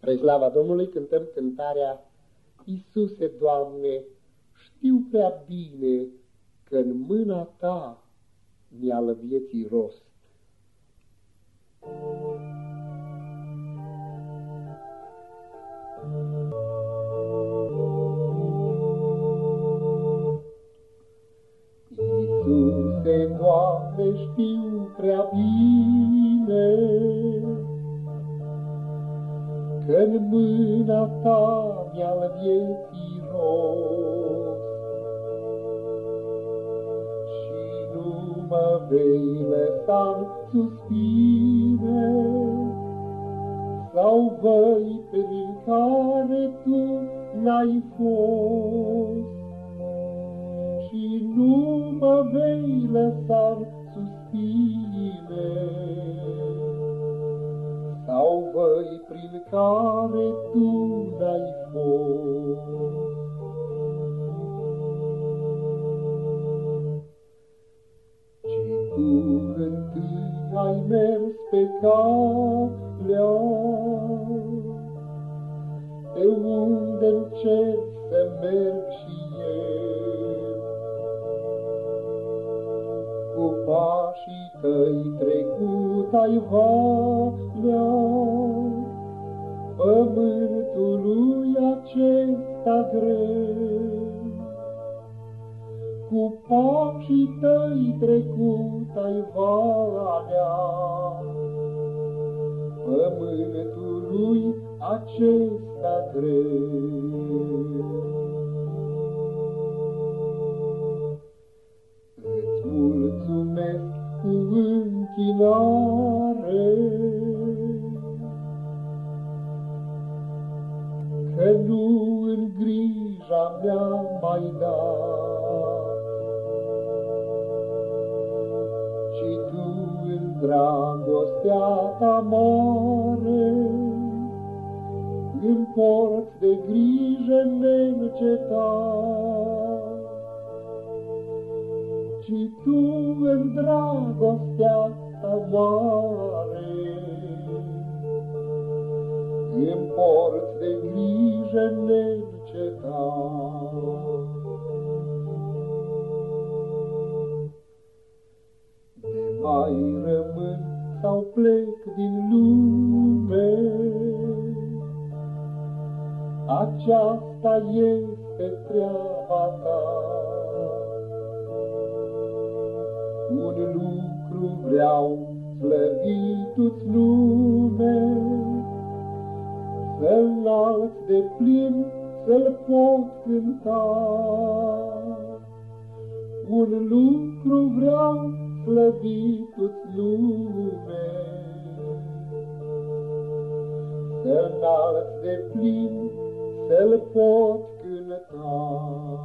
Spre slava Domnului cântăm cântarea Iisuse, Doamne, știu prea bine că în mâna Ta mi-al vieții rost. Iisuse, Doamne, știu prea bine că-n mâna Ta mi-al vieții rost. Și nu mă vei lăsa suspine sau văi prin care Tu n-ai fost. Și nu mă vei lăsa suspine sau văi prin care Tu n-ai fost. Ci Tu întâi ai mers pe calea pe unde încerc să merg și eu. Cu pașii Tăi trecut ai valea pământului acesta greu. Cu pașii Tăi trecut ai valea pământului acesta greu. Îți mulțumesc cu închinare că nu în grija mea m-ai dat, ci Tu în dragostea Ta mare îmi porți de grijă neîncetat. Și Tu în dragostea Ta mare îmi porți de grijă neîncetat. De mai rămân sau plec din lume, aceasta este treaba Ta. Un lucru vreau, slăvit-ți nume, să-L înalț de plin, să-L pot cânta. Un lucru vreau, slăvit-ți nume, să-L înalț de plin, să-L pot cânta.